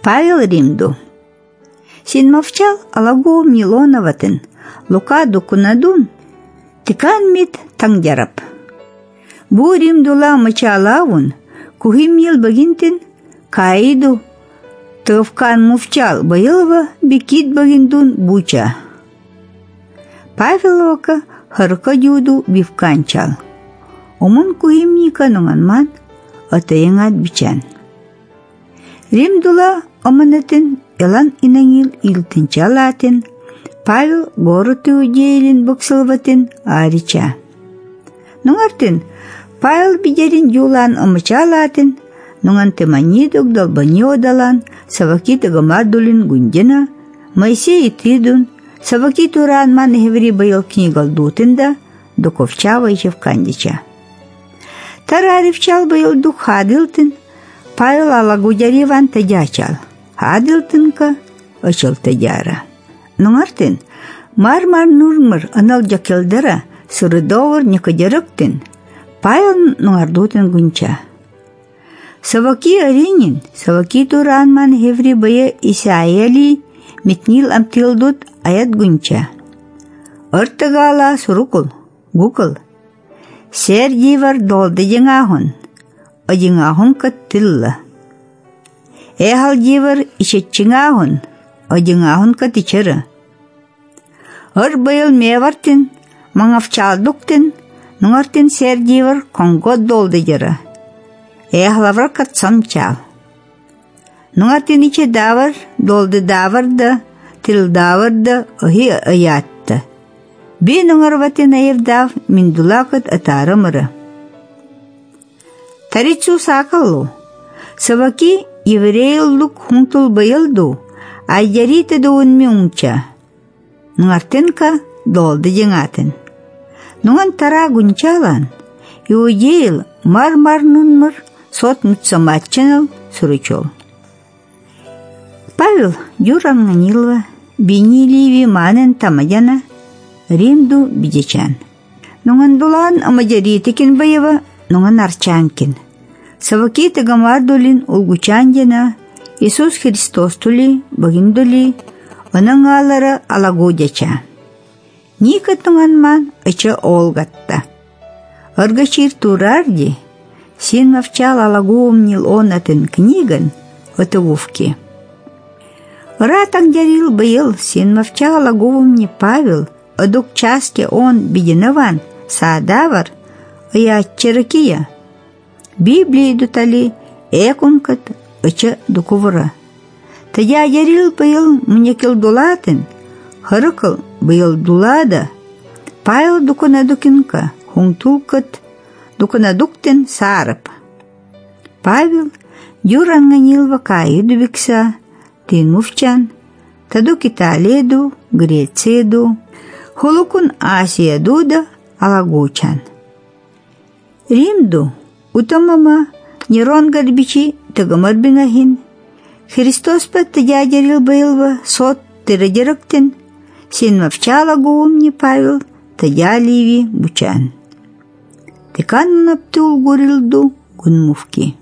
Павел Римду. Син мовчал алагу Милоноватын, Лука дукунадун, тикан мит тангярап. Бу Римдула мачалавун, кухим ел багинтин, каиду, тывкан мовчал байылва, бикит багиндун буча. Павеловка харка дюду бивканчал. Омун кухим никанунган атаянгат бичан. Римдула оманатын элан инангил илтинчалатын, Павел город иудейлин боксылватын арича. Нуңартын, Павел бидерин юлан омачалатын, нуңан тыманидук долбани одалан, саваки тагамардулин гундина, Моисей итидун, саваки туран ман хеври байыл книгалдутында, дуковчава и чевкандича. Тараривчал байыл дух хадылтын, Павел алагудяриван тадячал, хадылтынка очыл тадяра. Нуңартын, мармар нурмыр анал жакелдара, сырыдовар некадерыктын, Павел нуңардутын гунча. Саваки аринин, саваки туранман хеври бая Исаияли, метнил амтилдут аят гунча. Ыртыгала сурукул, гукыл. Сер дивар долды жеңахун, одиңахун каттылла. Эхал дивар ишетчиңахун, одиңахун катичыры. Ыр байыл мевартын, маңавчалдуктын, нуңартын сер дивар конгот долды жыры. Эхлавра катсамчал. Нуңартын иче давар, долды даварды, тил даварды, охи аятты. Би нуңарватын айырдав, миндулакыт атарымыры. Тарицу сакалу. Саваки еврейлук хунтул байылду, айджариты дуунми унча. Нуңартынка долды жеңатын. Нуңан тара гунчалан, иудейл мар-мар нунмыр, сот мутсаматчаныл сурычол. Павел юранганилва, биниливи манен тамадяна, Римду бидечан. Нуңан дулан амаджаритикин байыва, нуңан арчанкин. Саваки тагамардулин улгучандена, Иисус Христос тули, багиндули, оның алары алагудяча. Никат нуңан ман ыча олгатта. Оргачир турарди, син мовчал алагуумнил онатын книган отовувки. Ратан дярил байыл, син мовчал алагуумни Павел, одук часке он бидинован, саадавар, аяччаракия. Библии дутали экункат ыча дукувара. Тадя ярил байыл мнекил дулатын, харыкыл байыл дулада, Павел дукунадукинка, хунтулкат, дукунадуктен сарып. Павел юранганилва каиду бикса, тин мувчан, тадук Италиеду, Грецияду, хулукун Асияду да алагучан. Римду утамама Нерон гарбичи тагамарбингахин, Христос пат тадядярил байлва сот тирадирактин, син мовчала гуумни Павел тадяливи бучан. Текан наптул гурилду гунмувки.